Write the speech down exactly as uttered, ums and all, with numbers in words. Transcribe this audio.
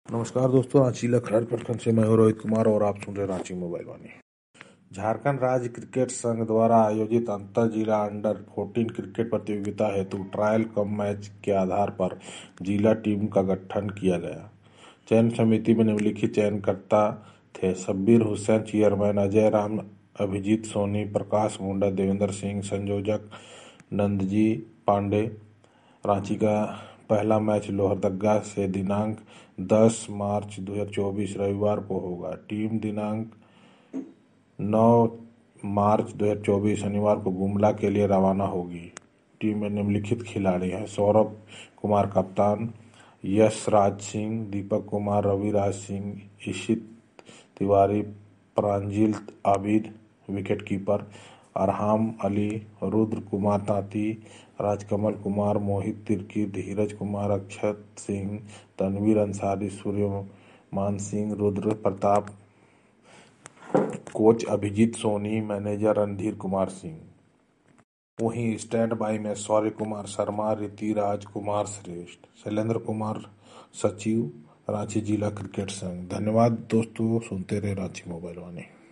नमस्कार दोस्तों, रांची लखनऊ प्रखंड से मैं हूं रोहित कुमार और आप सुन रहे रांची मोबाइल वाणी। झारखंड राज्य क्रिकेट संघ द्वारा आयोजित अंतर जिला अंडर चौदह क्रिकेट प्रतियोगिता हेतु ट्रायल कम मैच के आधार पर जिला टीम का गठन किया गया। चयन समिति में निम्नलिखित चयनकर्ता थे: शब्बीर हुसैन चेयरमैन, अजय राम, अभिजीत सोनी, प्रकाश मुंडा, देवेंद्र सिंह संयोजक, नंदजी पांडे। रांची का पहला मैच लोहरदगा से दिनांक दस मार्च दो हज़ार चौबीस रविवार को होगा। टीम दिनांक नौ मार्च दो हज़ार चौबीस शनिवार को गुमला के लिए रवाना होगी। टीम में निम्नलिखित खिलाड़ी हैं: सौरभ कुमार कप्तान, Yash Raj Singh, Deepak Kumar, Raviraj Singh, Ishit Tiwari, Pranjil Abid wicketkeeper, Arham Ali, Rudra Kumar Tanti, Rajkamal Kumar, Mohit Tirkey, Dheeraj Kumar, Akshat Singh, Tanveer Ansari, Suryaman Singh, Rudra Pratap. Coach Abhijeet Soni, manager Randhir Kumar Singh. वहीं स्टैंड बाई में शौर्य कुमार शर्मा, ऋतिराज कुमार श्रेष्ठ, शैलेंद्र कुमार सचिव, रांची जिला क्रिकेट संघ। धन्यवाद दोस्तों, सुनते रहे रांची मोबाइल वाणी।